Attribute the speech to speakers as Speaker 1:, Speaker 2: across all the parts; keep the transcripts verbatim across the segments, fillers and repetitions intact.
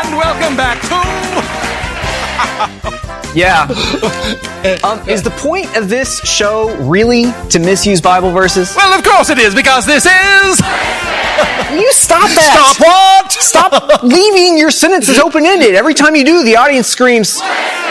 Speaker 1: And welcome back to...
Speaker 2: Yeah. Um, is the point of this show really to misuse Bible verses?
Speaker 1: Well, of course it is, because this is...
Speaker 2: Will you stop that?
Speaker 1: Stop what?
Speaker 2: Stop leaving your sentences open-ended. Every time you do, the audience screams.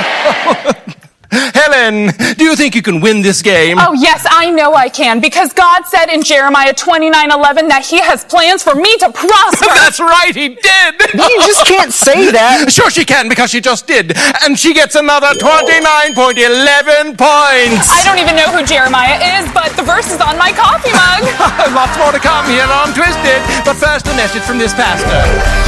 Speaker 1: Helen, do you think you can win this game?
Speaker 3: Oh, yes, I know I can, because God said in Jeremiah twenty-nine eleven that He has plans for me to prosper.
Speaker 1: That's right, He did.
Speaker 2: You just can't say that.
Speaker 1: Sure she can, because she just did. And she gets another twenty-nine point one one points.
Speaker 3: I don't even know who Jeremiah is, but the verse is on my coffee mug.
Speaker 1: Lots more to come here on Twisted. But first, a message from this pastor.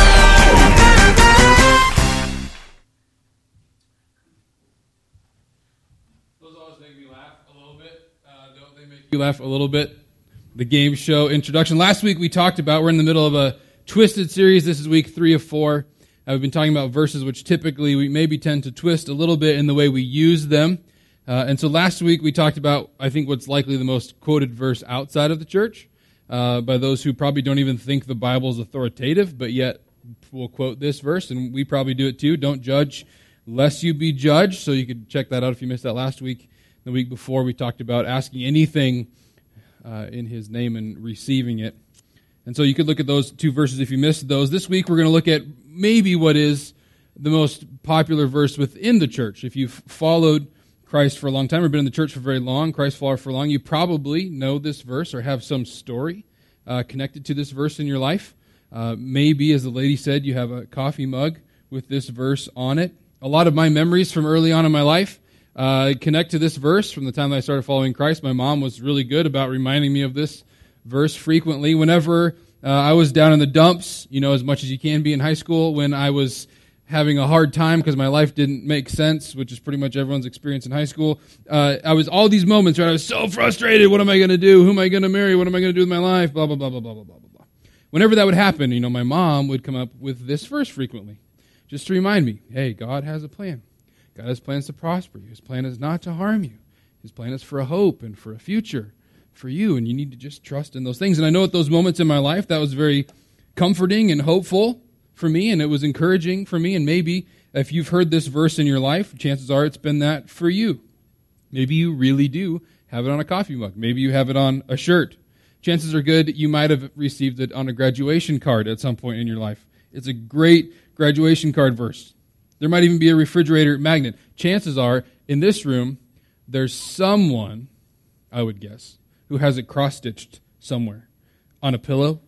Speaker 4: You laugh a little bit. The game show introduction. Last week we talked about, we're in the middle of a Twisted series. This is week three of four. Uh, we've been talking about verses which typically we maybe tend to twist a little bit in the way we use them. Uh, and so last week we talked about, I think, what's likely the most quoted verse outside of the church uh, by those who probably don't even think the Bible is authoritative, but yet will quote this verse, and we probably do it too. Don't judge lest you be judged. So you could check that out if you missed that last week. The week before, we talked about asking anything uh, in His name and receiving it. And so you could look at those two verses if you missed those. This week, we're going to look at maybe what is the most popular verse within the church. If you've followed Christ for a long time or been in the church for very long, Christ follower for long, you probably know this verse or have some story uh, connected to this verse in your life. Uh, maybe, as the lady said, you have a coffee mug with this verse on it. A lot of my memories from early on in my life Uh, connect to this verse from the time that I started following Christ. My mom was really good about reminding me of this verse frequently. Whenever uh, I was down in the dumps, you know, as much as you can be in high school, when I was having a hard time because my life didn't make sense, which is pretty much everyone's experience in high school, uh, I was all these moments where I was so frustrated. What am I going to do? Who am I going to marry? What am I going to do with my life? Blah, blah, blah, blah, blah, blah, blah, blah. Whenever that would happen, you know, my mom would come up with this verse frequently, just to remind me, hey, God has a plan. God has plans to prosper you. His plan is not to harm you. His plan is for a hope and for a future for you, and you need to just trust in those things. And I know at those moments in my life, that was very comforting and hopeful for me, and it was encouraging for me. And maybe if you've heard this verse in your life, chances are it's been that for you. Maybe you really do have it on a coffee mug. Maybe you have it on a shirt. Chances are good you might have received it on a graduation card at some point in your life. It's a great graduation card verse. There might even be a refrigerator magnet. Chances are, in this room, there's someone, I would guess, who has it cross-stitched somewhere. On a pillow,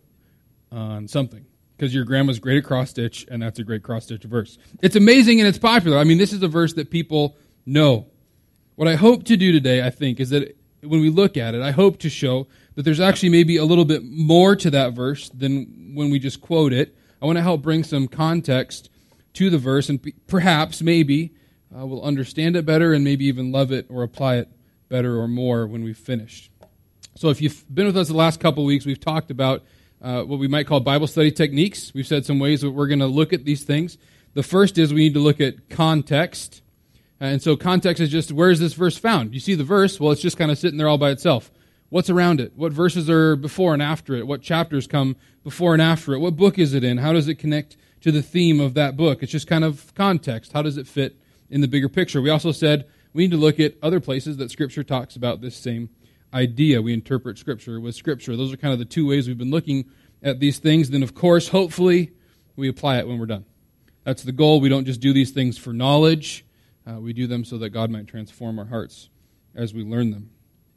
Speaker 4: on something. Because your grandma's great at cross-stitch, and that's a great cross-stitch verse. It's amazing and it's popular. I mean, this is a verse that people know. What I hope to do today, I think, is that when we look at it, I hope to show that there's actually maybe a little bit more to that verse than when we just quote it. I want to help bring some context to the verse, and perhaps, maybe, uh, we'll understand it better and maybe even love it or apply it better or more when we've finished. So if you've been with us the last couple of weeks, we've talked about uh, what we might call Bible study techniques. We've said some ways that we're going to look at these things. The first is we need to look at context. And so context is just, where is this verse found? You see the verse, well, it's just kind of sitting there all by itself. What's around it? What verses are before and after it? What chapters come before and after it? What book is it in? How does it connect to the theme of that book? It's just kind of context. How does it fit in the bigger picture? We also said we need to look at other places that Scripture talks about this same idea. We interpret Scripture with Scripture. Those are kind of the two ways we've been looking at these things. Then, of course, hopefully, we apply it when we're done. That's the goal. We don't just do these things for knowledge. Uh, we do them so that God might transform our hearts as we learn them.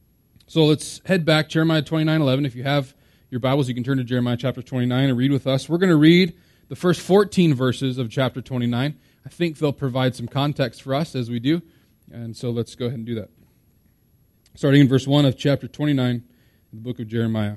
Speaker 4: So let's head back, Jeremiah twenty-nine eleven. If you have your Bibles, you can turn to Jeremiah chapter twenty-nine and read with us. We're going to read the first fourteen verses of chapter twenty-nine. I think they'll provide some context for us as we do. And so let's go ahead and do that. Starting in verse one of chapter twenty-nine, the book of Jeremiah.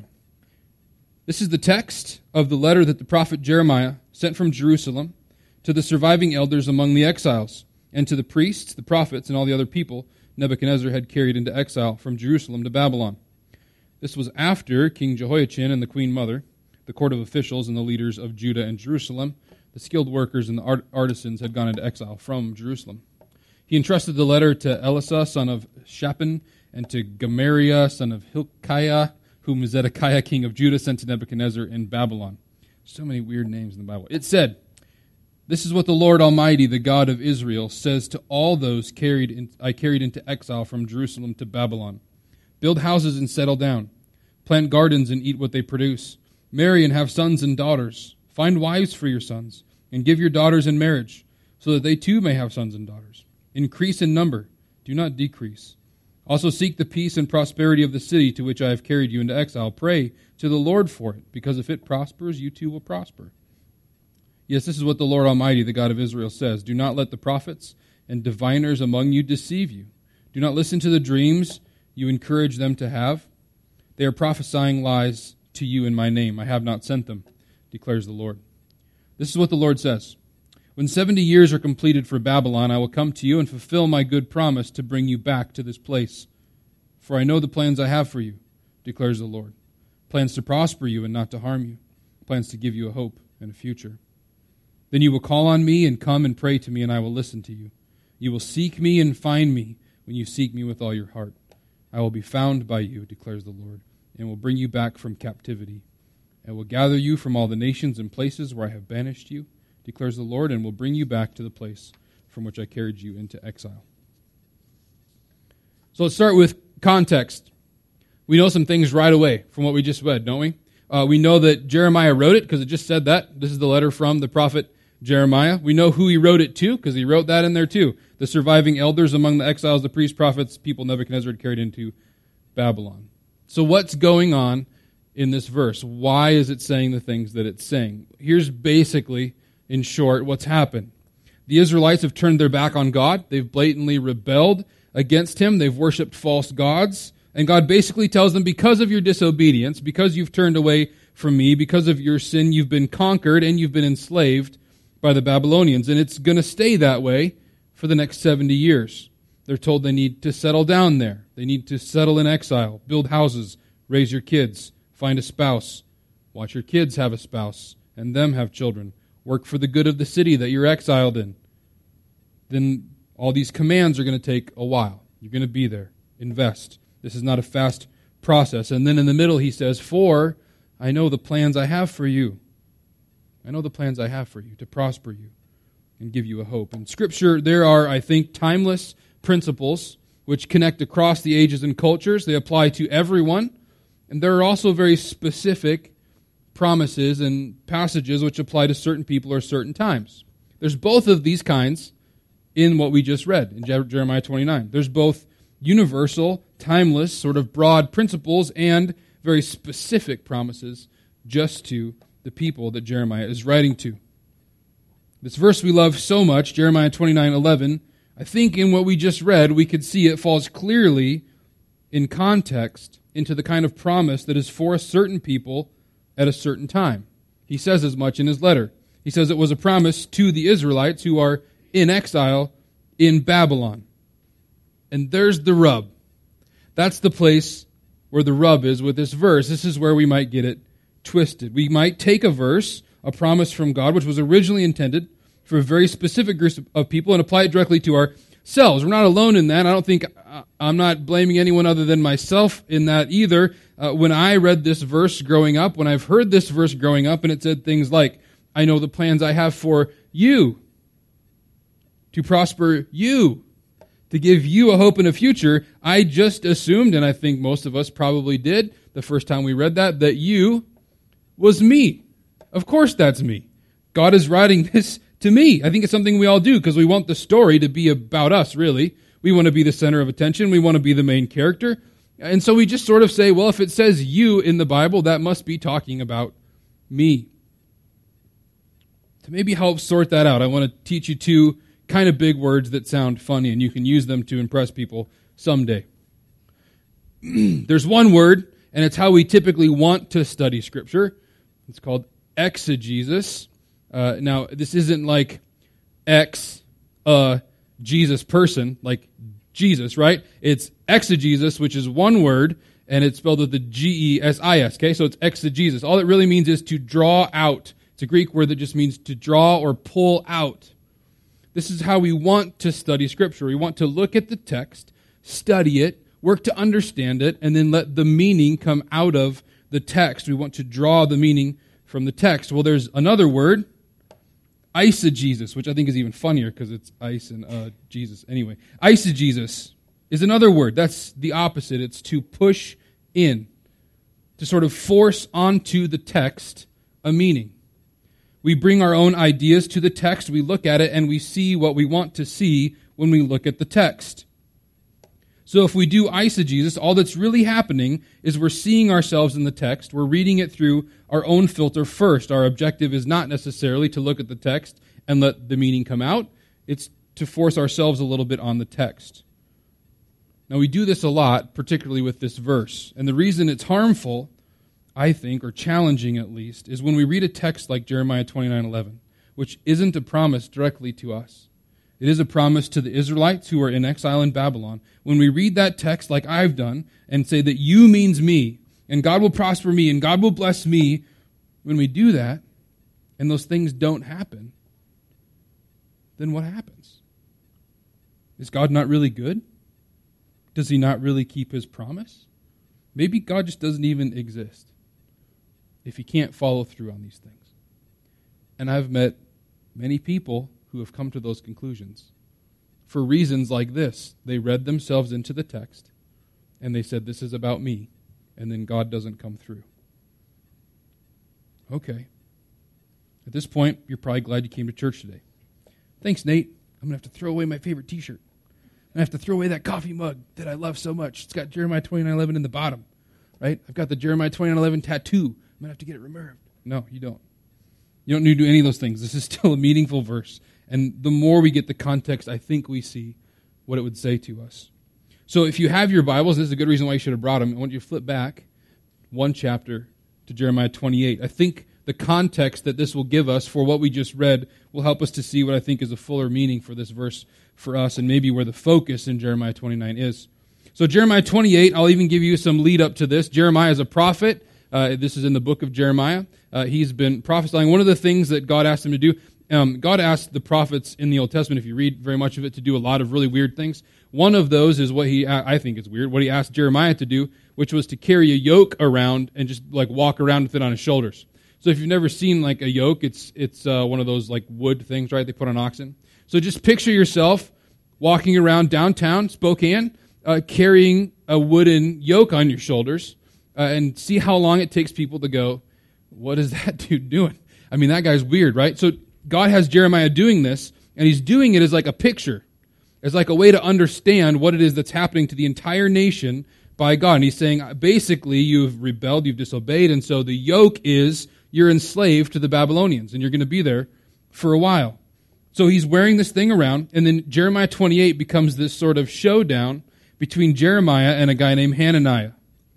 Speaker 4: This is the text of the letter that the prophet Jeremiah sent from Jerusalem to the surviving elders among the exiles, and to the priests, the prophets, and all the other people Nebuchadnezzar had carried into exile from Jerusalem to Babylon. This was after King Jehoiachin and the queen mother, the court of officials and the leaders of Judah and Jerusalem, the skilled workers and the art- artisans had gone into exile from Jerusalem. He entrusted the letter to Elisha, son of Shaphan, and to Gemariah, son of Hilkiah, whom Zedekiah, king of Judah, sent to Nebuchadnezzar in Babylon. So many weird names in the Bible. It said, This is what the Lord Almighty, the God of Israel, says to all those carried in, I carried into exile from Jerusalem to Babylon. Build houses and settle down. Plant gardens and eat what they produce. Marry and have sons and daughters. Find wives for your sons, and give your daughters in marriage, so that they too may have sons and daughters. Increase in number, do not decrease. Also seek the peace and prosperity of the city to which I have carried you into exile. Pray to the Lord for it, because if it prospers, you too will prosper. Yes, this is what the Lord Almighty, the God of Israel, says. Do not let the prophets and diviners among you deceive you. Do not listen to the dreams you encourage them to have. They are prophesying lies to you in my name. I have not sent them, declares the Lord. This is what the Lord says. When seventy years are completed for Babylon, I will come to you and fulfill my good promise to bring you back to this place. For I know the plans I have for you, declares the Lord. Plans to prosper you and not to harm you. Plans to give you a hope and a future. Then you will call on me and come and pray to me, and I will listen to you. You will seek me and find me when you seek me with all your heart. I will be found by you, declares the Lord, and will bring you back from captivity. I will gather you from all the nations and places where I have banished you, declares the Lord, and will bring you back to the place from which I carried you into exile. So let's start with context. We know some things right away from what we just read, don't we? Uh, we know that Jeremiah wrote it because it just said that. This is the letter from the prophet Jeremiah. We know who he wrote it to because he wrote that in there too. The surviving elders among the exiles, the priests, prophets, people Nebuchadnezzar had carried into Babylon. So what's going on in this verse? Why is it saying the things that it's saying? Here's basically, in short, what's happened. The Israelites have turned their back on God. They've blatantly rebelled against him. They've worshipped false gods. And God basically tells them, because of your disobedience, because you've turned away from me, because of your sin, you've been conquered and you've been enslaved by the Babylonians. And it's going to stay that way for the next seventy years. They're told they need to settle down there. They need to settle in exile, build houses, raise your kids, find a spouse, watch your kids have a spouse, and them have children. Work for the good of the city that you're exiled in. Then all these commands are going to take a while. You're going to be there. Invest. This is not a fast process. And then in the middle he says, for I know the plans I have for you. I know the plans I have for you, to prosper you and give you a hope. In Scripture, there are, I think, timeless principles which connect across the ages and cultures. They apply to everyone. And there are also very specific promises and passages which apply to certain people or certain times. There's both of these kinds in what we just read in Jeremiah twenty-nine. There's both universal, timeless, sort of broad principles and very specific promises just to the people that Jeremiah is writing to. This verse we love so much, Jeremiah twenty-nine eleven, I think in what we just read, we could see it falls clearly in context into the kind of promise that is for a certain people at a certain time. He says as much in his letter. He says it was a promise to the Israelites who are in exile in Babylon. And there's the rub. That's the place where the rub is with this verse. This is where we might get it twisted. We might take a verse, a promise from God, which was originally intended for a very specific group of people, and apply it directly to ourselves. We're not alone in that. I don't think, I'm not blaming anyone other than myself in that either. Uh, when I read this verse growing up, when I've heard this verse growing up, and it said things like, I know the plans I have for you, to prosper you, to give you a hope and a future, I just assumed, and I think most of us probably did the first time we read that, that you was me. Of course that's me. God is writing this to me. I think it's something we all do because we want the story to be about us, really. We want to be the center of attention. We want to be the main character. And so we just sort of say, well, if it says you in the Bible, that must be talking about me. To maybe help sort that out, I want to teach you two kind of big words that sound funny, and you can use them to impress people someday. There's one word, and it's how we typically want to study Scripture. It's called exegesis. Uh, now, this isn't like ex, uh, Jesus person, like Jesus, right? It's exegesis, which is one word, and it's spelled with the G E S I S, okay? So it's exegesis. All it really means is to draw out. It's a Greek word that just means to draw or pull out. This is how we want to study Scripture. We want to look at the text, study it, work to understand it, and then let the meaning come out of the text. We want to draw the meaning from the text. Well, there's another word, Eisegesis, which I think is even funnier because it's ice and uh, Jesus. Anyway, eisegesis is another word. That's the opposite. It's to push in, to sort of force onto the text a meaning. We bring our own ideas to the text, we look at it, and we see what we want to see when we look at the text. So if we do eisegesis, all that's really happening is we're seeing ourselves in the text, we're reading it through our own filter first. Our objective is not necessarily to look at the text and let the meaning come out, it's to force ourselves a little bit on the text. Now we do this a lot, particularly with this verse, and the reason it's harmful, I think, or challenging at least, is when we read a text like Jeremiah twenty-nine eleven, which isn't a promise directly to us. It is a promise to the Israelites who are in exile in Babylon. When we read that text like I've done and say that you means me, and God will prosper me, and God will bless me, when we do that, and those things don't happen, then what happens? Is God not really good? Does he not really keep his promise? Maybe God just doesn't even exist if he can't follow through on these things. And I've met many people who have come to those conclusions for reasons like this. They read themselves into the text and they said, this is about me, and then God doesn't come through. Okay. At this point, you're probably glad you came to church today. Thanks, Nate. I'm going to have to throw away my favorite t-shirt. I have to throw away that coffee mug that I love so much. It's got Jeremiah twenty-nine eleven in the bottom, right? I've got the Jeremiah twenty-nine eleven tattoo. I'm going to have to get it removed. No, you don't. You don't need to do any of those things. This is still a meaningful verse. And the more we get the context, I think we see what it would say to us. So if you have your Bibles, this is a good reason why you should have brought them. I want you to flip back one chapter to Jeremiah twenty-eight. I think the context that this will give us for what we just read will help us to see what I think is a fuller meaning for this verse for us, and maybe where the focus in Jeremiah twenty-nine is. So Jeremiah twenty-eight, I'll even give you some lead up to this. Jeremiah is a prophet. Uh, this is in the book of Jeremiah. Uh, he's been prophesying. One of the things that God asked him to do, um, God asked the prophets in the Old Testament, if you read very much of it, to do a lot of really weird things. One of those is what he, I think is weird, what he asked Jeremiah to do, which was to carry a yoke around and just like walk around with it on his shoulders. So if you've never seen like a yoke, it's it's uh, one of those like wood things, right, they put on oxen. So just picture yourself walking around downtown Spokane, uh, carrying a wooden yoke on your shoulders, uh, and see how long it takes people to go, what is that dude doing? I mean, that guy's weird, right? So God has Jeremiah doing this, and he's doing it as like a picture, as like a way to understand what it is that's happening to the entire nation by God. And he's saying, basically, you've rebelled, you've disobeyed, and so the yoke is you're enslaved to the Babylonians, and you're going to be there for a while. So he's wearing this thing around, and then Jeremiah twenty-eight becomes this sort of showdown between Jeremiah and a guy named Hananiah.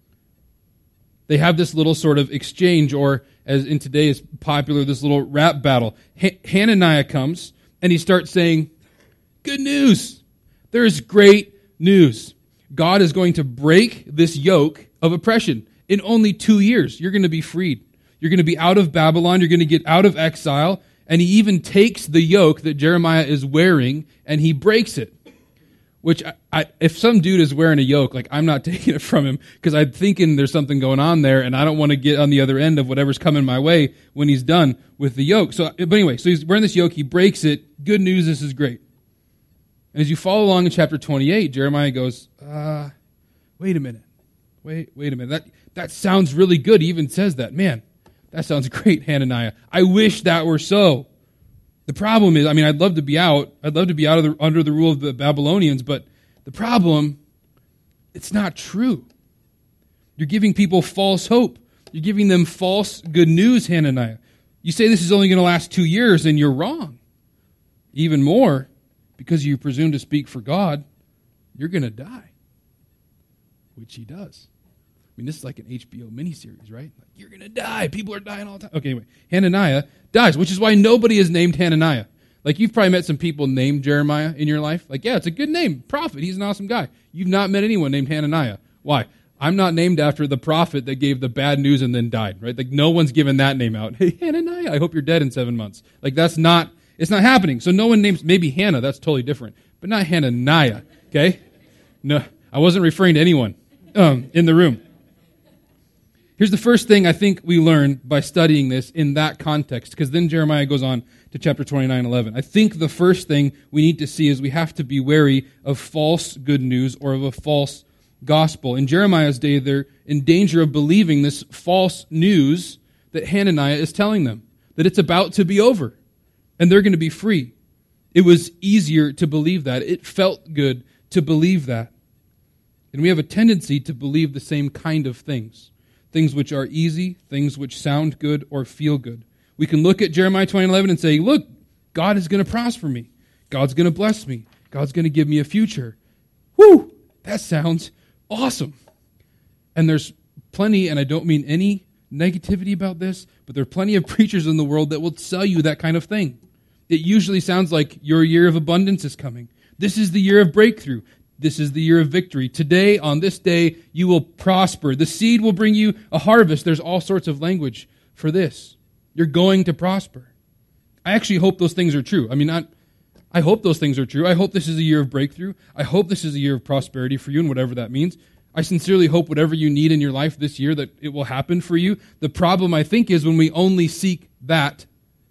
Speaker 4: They have this little sort of exchange, or as in today is popular, this little rap battle. H- Hananiah comes, and he starts saying, good news. There is great news. God is going to break this yoke of oppression. In only two years, you're going to be freed. You're going to be out of Babylon. You're going to get out of exile. And he even takes the yoke that Jeremiah is wearing and he breaks it. Which, I, I, if some dude is wearing a yoke, like I'm not taking it from him because I'm thinking there's something going on there and I don't want to get on the other end of whatever's coming my way when he's done with the yoke. So, but anyway, so he's wearing this yoke. He breaks it. Good news, this is great. And as you follow along in chapter twenty-eight, Jeremiah goes, uh, wait a minute. Wait, wait a minute. That, that sounds really good. He even says that. Man, that sounds great, Hananiah. I wish that were so. The problem is, I mean, I'd love to be out. I'd love to be out of the, under the rule of the Babylonians, but the problem, it's not true. You're giving people false hope. You're giving them false good news, Hananiah. You say this is only going to last two years, and you're wrong. Even more, because you presume to speak for God, you're going to die, which he does. I mean, this is like an H B O miniseries, right? Like, you're going to die. People are dying all the time. Okay, anyway. Hananiah dies, which is why nobody is named Hananiah. Like, you've probably met some people named Jeremiah in your life. Like, yeah, it's a good name. Prophet. He's an awesome guy. You've not met anyone named Hananiah. Why? I'm not named after the prophet that gave the bad news and then died, right? Like, no one's given that name out. Hey, Hananiah, I hope you're dead in seven months. Like, that's not, it's not happening. So no one names, maybe Hannah, that's totally different. But not Hananiah, okay? No, I wasn't referring to anyone um, in the room. Here's the first thing I think we learn by studying this in that context, because then Jeremiah goes on to chapter twenty-nine eleven. I think the first thing we need to see is we have to be wary of false good news or of a false gospel. In Jeremiah's day, they're in danger of believing this false news that Hananiah is telling them, that it's about to be over and they're going to be free. It was easier to believe that. It felt good to believe that. And we have a tendency to believe the same kind of things. Things which are easy, things which sound good or feel good. We can look at Jeremiah twenty eleven and say, look, God is going to prosper me. God's going to bless me. God's going to give me a future. Whew, that sounds awesome. And there's plenty, and I don't mean any negativity about this, but there are plenty of preachers in the world that will sell you that kind of thing. It usually sounds like your year of abundance is coming. This is the year of breakthrough. This is the year of victory. Today, on this day, you will prosper. The seed will bring you a harvest. There's all sorts of language for this. You're going to prosper. I actually hope those things are true. I mean, not, I hope those things are true. I hope this is a year of breakthrough. I hope this is a year of prosperity for you and whatever that means. I sincerely hope whatever you need in your life this year that it will happen for you. The problem, I think, is when we only seek that,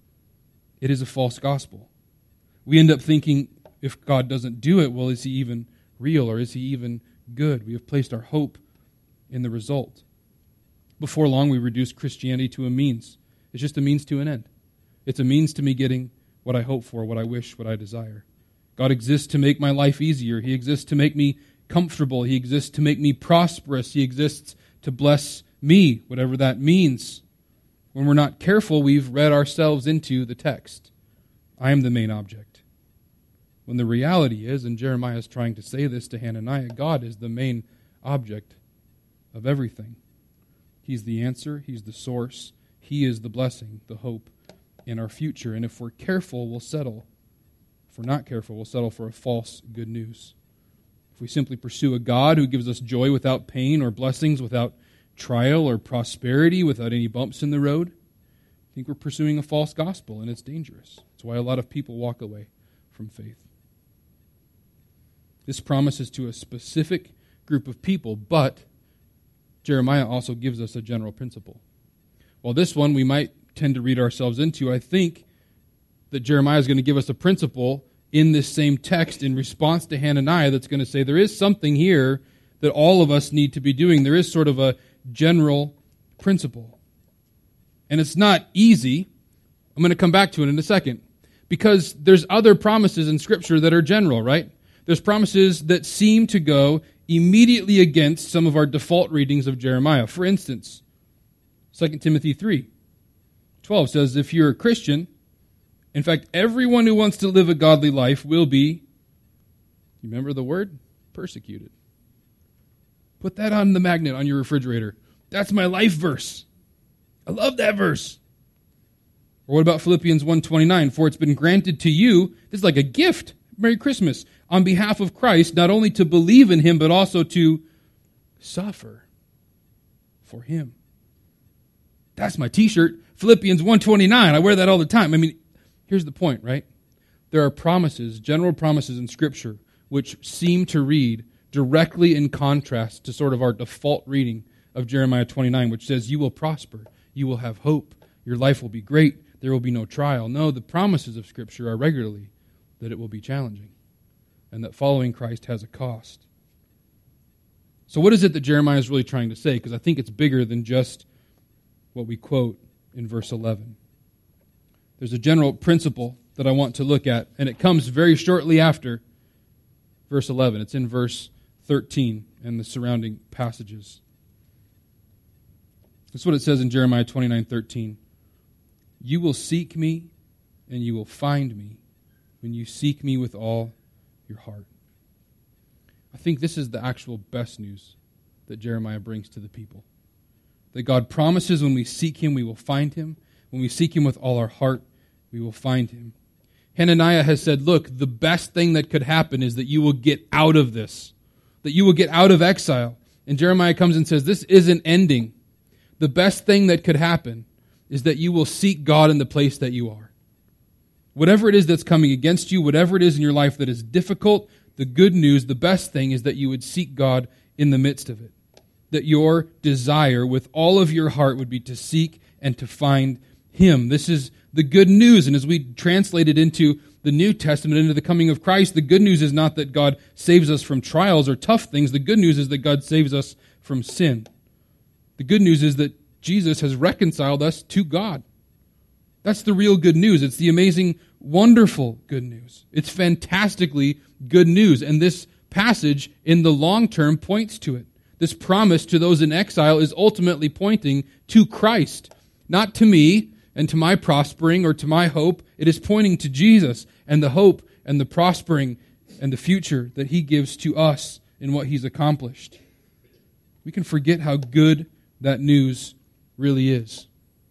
Speaker 4: it is a false gospel. We end up thinking, if God doesn't do it, well, is he even real or is he even good? We have placed our hope in the result. Before long, we reduce Christianity to a means. It's just a means to an end. It's a means to me getting what I hope for, what I wish, what I desire. God exists to make my life easier. He exists to make me comfortable. He exists to make me prosperous. He exists to bless me, whatever that means. When we're not careful, we've read ourselves into the text. I am the main object. When the reality is, and Jeremiah is trying to say this to Hananiah, God is the main object of everything. He's the answer. He's the source. He is the blessing, the hope in our future. And if we're careful, we'll settle. If we're not careful, we'll settle for a false good news. If we simply pursue a God who gives us joy without pain or blessings without trial or prosperity, without any bumps in the road, I think we're pursuing a false gospel, and it's dangerous. That's why a lot of people walk away from faith. This promises to a specific group of people, but Jeremiah also gives us a general principle. While this one we might tend to read ourselves into, I think that Jeremiah is going to give us a principle in this same text in response to Hananiah that's going to say there is something here that all of us need to be doing. There is sort of a general principle. And it's not easy. I'm going to come back to it in a second. Because there's other promises in Scripture that are general, right? There's promises that seem to go immediately against some of our default readings of Jeremiah. For instance, Second Timothy three twelve says, if you're a Christian, in fact, everyone who wants to live a godly life will be, you remember the word? Persecuted. Put that on the magnet on your refrigerator. That's my life verse. I love that verse. Or what about Philippians one twenty-nine? For it's been granted to you, this is like a gift, Merry Christmas, on behalf of Christ, not only to believe in him, but also to suffer for him. That's my t-shirt, Philippians one twenty-nine. I wear that all the time. I mean, here's the point, right? There are promises, general promises in Scripture, which seem to read directly in contrast to sort of our default reading of Jeremiah twenty-nine, which says, you will prosper, you will have hope, your life will be great, there will be no trial. No, the promises of Scripture are regularly that it will be challenging and that following Christ has a cost. So what is it that Jeremiah is really trying to say? Because I think it's bigger than just what we quote in verse eleven. There's a general principle that I want to look at, and it comes very shortly after verse eleven. It's in verse thirteen and the surrounding passages. That's what it says in Jeremiah twenty-nine thirteen. You will seek me, and you will find me when you seek me with all your heart. I think this is the actual best news that Jeremiah brings to the people. That God promises when we seek him, we will find him. When we seek him with all our heart, we will find him. Hananiah has said, look, the best thing that could happen is that you will get out of this, that you will get out of exile. And Jeremiah comes and says, this isn't ending. The best thing that could happen is that you will seek God in the place that you are. Whatever it is that's coming against you, whatever it is in your life that is difficult, the good news, the best thing is that you would seek God in the midst of it. that your desire with all of your heart would be to seek and to find him. This is the good news. And as we translate it into the New Testament, into the coming of Christ, the good news is not that God saves us from trials or tough things. The good news is that God saves us from sin. The good news is that Jesus has reconciled us to God. That's the real good news. It's the amazing, wonderful good news. It's fantastically good news. And this passage in the long term points to it. This promise to those in exile is ultimately pointing to Christ, not to me and to my prospering or to my hope. It is pointing to Jesus and the hope and the prospering and the future that he gives to us in what he's accomplished. We can forget how good that news really is.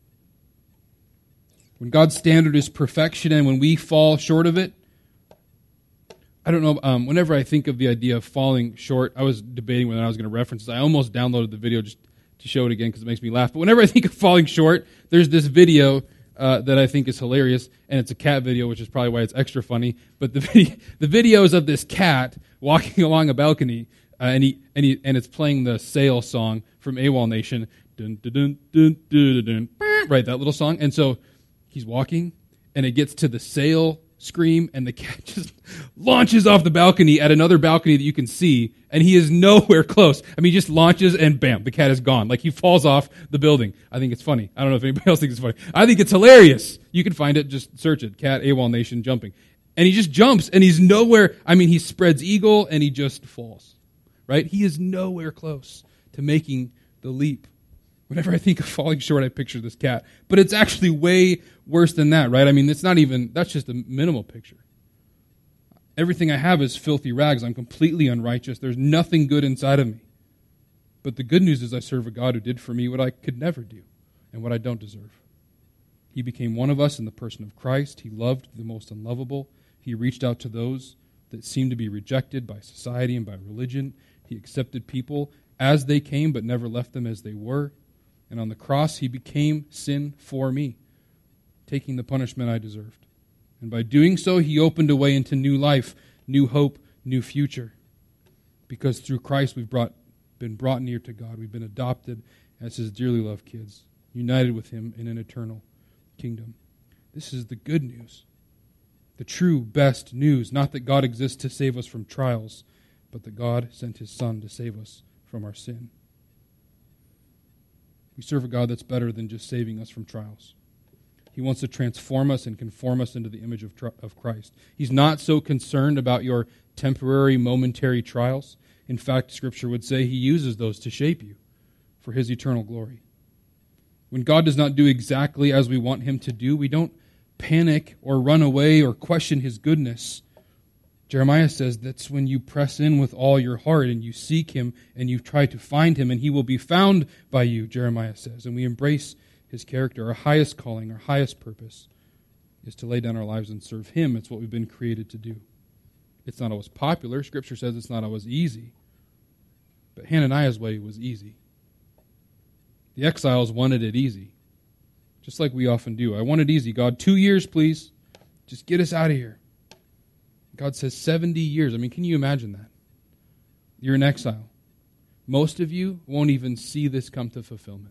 Speaker 4: When God's standard is perfection and when we fall short of it, I don't know, um, whenever I think of the idea of falling short, I was debating whether I was going to reference this. I almost downloaded the video just to show it again because it makes me laugh. But whenever I think of falling short, there's this video uh, that I think is hilarious, and it's a cat video, which is probably why it's extra funny. But the video, the video is of this cat walking along a balcony, uh, and he and he and it's playing the Sail song from AWOL Nation. Dun, dun, dun, dun, dun, dun, dun, right, that little song. And so he's walking, and it gets to the Sail scream, and the cat just launches off the balcony at another balcony that you can see, and he is nowhere close. I mean, he just launches, and bam, the cat is gone. Like, he falls off the building. I think it's funny. I don't know if anybody else thinks it's funny. I think it's hilarious. You can find it. Just search it. Cat AWOL Nation jumping. And he just jumps, and he's nowhere. I mean, he spreads eagle, and he just falls. Right? He is nowhere close to making the leap. Whenever I think of falling short, I picture this cat. But it's actually way worse than that, right? I mean, it's not even, that's just a minimal picture. Everything I have is filthy rags. I'm completely unrighteous. There's nothing good inside of me. But the good news is I serve a God who did for me what I could never do and what I don't deserve. He became one of us in the person of Christ. He loved the most unlovable. He reached out to those that seemed to be rejected by society and by religion. He accepted people as they came but never left them as they were. And on the cross, he became sin for me, taking the punishment I deserved. And by doing so, he opened a way into new life, new hope, new future. Because through Christ, we've brought, been brought near to God. We've been adopted as his dearly loved kids, united with him in an eternal kingdom. This is the good news, the true best news. Not that God exists to save us from trials, but that God sent his Son to save us from our sin. We serve a God that's better than just saving us from trials. He wants to transform us and conform us into the image of, tri- of Christ. He's not so concerned about your temporary, momentary trials. In fact, Scripture would say he uses those to shape you for his eternal glory. When God does not do exactly as we want him to do, we don't panic or run away or question his goodness. Jeremiah says that's when you press in with all your heart and you seek him and you try to find him and he will be found by you, Jeremiah says. And we embrace his character. Our highest calling, our highest purpose is to lay down our lives and serve him. It's what we've been created to do. It's not always popular. Scripture says it's not always easy. But Hananiah's way was easy. The exiles wanted it easy, just like we often do. I want it easy, God. Two years, please. Just get us out of here. God says seventy years. I mean, can you imagine that? You're in exile. Most of you won't even see this come to fulfillment.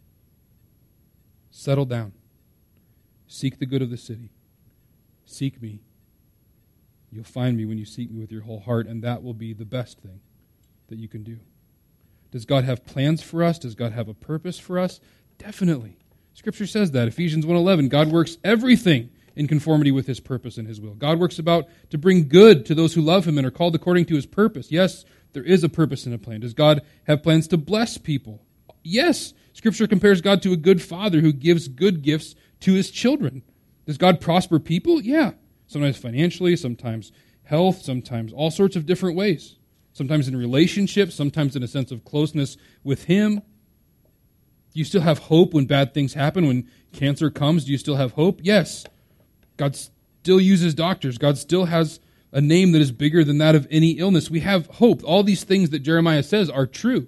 Speaker 4: Settle down. Seek the good of the city. Seek me. You'll find me when you seek me with your whole heart, and that will be the best thing that you can do. Does God have plans for us? Does God have a purpose for us? Definitely. Scripture says that. Ephesians one eleven, God works everything in conformity with his purpose and his will. God works about to bring good to those who love him and are called according to his purpose. Yes, there is a purpose and a plan. Does God have plans to bless people? Yes. Scripture compares God to a good father who gives good gifts to his children. Does God prosper people? Yeah. Sometimes financially, sometimes health, sometimes all sorts of different ways. Sometimes in relationships, sometimes in a sense of closeness with him. Do you still have hope when bad things happen? When cancer comes, do you still have hope? Yes. God still uses doctors. God still has a name that is bigger than that of any illness. We have hope. All these things that Jeremiah says are true.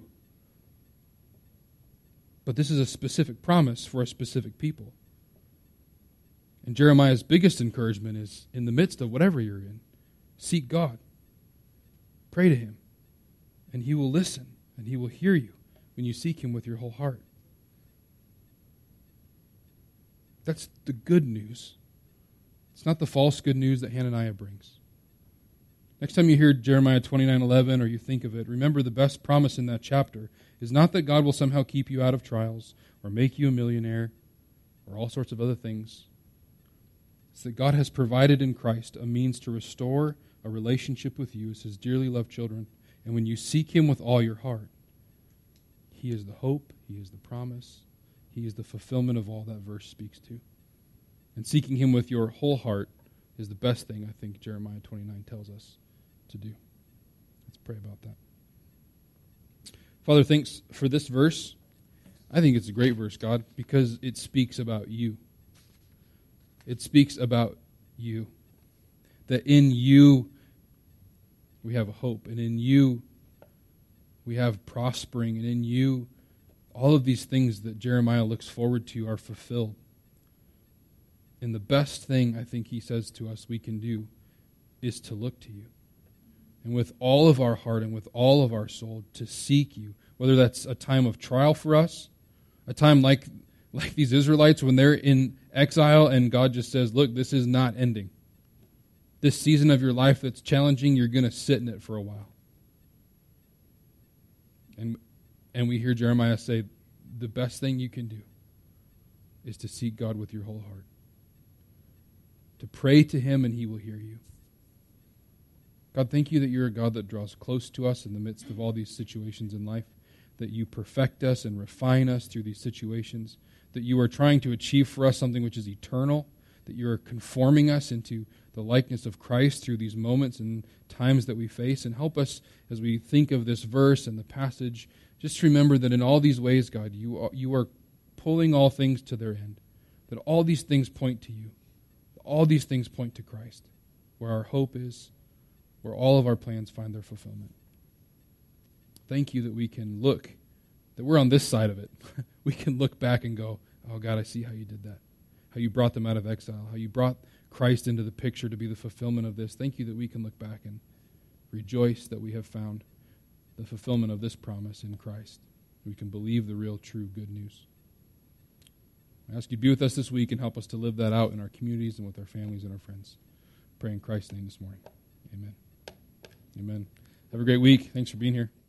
Speaker 4: But this is a specific promise for a specific people. And Jeremiah's biggest encouragement is in the midst of whatever you're in, seek God. Pray to him. And he will listen. And he will hear you. when you seek him with your whole heart. That's the good news. It's not the false good news that Hananiah brings. Next time you hear Jeremiah twenty-nine eleven or you think of it, remember the best promise in that chapter is not that God will somehow keep you out of trials or make you a millionaire or all sorts of other things. It's that God has provided in Christ a means to restore a relationship with you as his dearly loved children. And when you seek him with all your heart, he is the hope, he is the promise, he is the fulfillment of all that verse speaks to. And seeking him with your whole heart is the best thing I think Jeremiah twenty-nine tells us to do. Let's pray about that. Father, thanks for this verse. I think it's a great verse, God, because it speaks about you. It speaks about you. That in you we have a hope, and in you we have prospering, and in you all of these things that Jeremiah looks forward to are fulfilled. And the best thing I think he says to us we can do is to look to you. And with all of our heart and with all of our soul to seek you, whether that's a time of trial for us, a time like, like these Israelites when they're in exile and God just says, look, this is not ending. This season of your life that's challenging, you're going to sit in it for a while. And, and we hear Jeremiah say, the best thing you can do is to seek God with your whole heart. To pray to him and he will hear you. God, thank you that you're a God that draws close to us in the midst of all these situations in life, that you perfect us and refine us through these situations, that you are trying to achieve for us something which is eternal, that you are conforming us into the likeness of Christ through these moments and times that we face. And help us as we think of this verse and the passage, just remember that in all these ways, God, you are, you are pulling all things to their end, that all these things point to you. All these things point to Christ, where our hope is, where all of our plans find their fulfillment. Thank you that we can look, that we're on this side of it. We can look back and go, oh God, I see how you did that. How you brought them out of exile, how you brought Christ into the picture to be the fulfillment of this. Thank you that we can look back and rejoice that we have found the fulfillment of this promise in Christ. We can believe the real, true, good news. I ask you to be with us this week and help us to live that out in our communities and with our families and our friends. Pray in Christ's name this morning. Amen. Amen. Have a great week. Thanks for being here.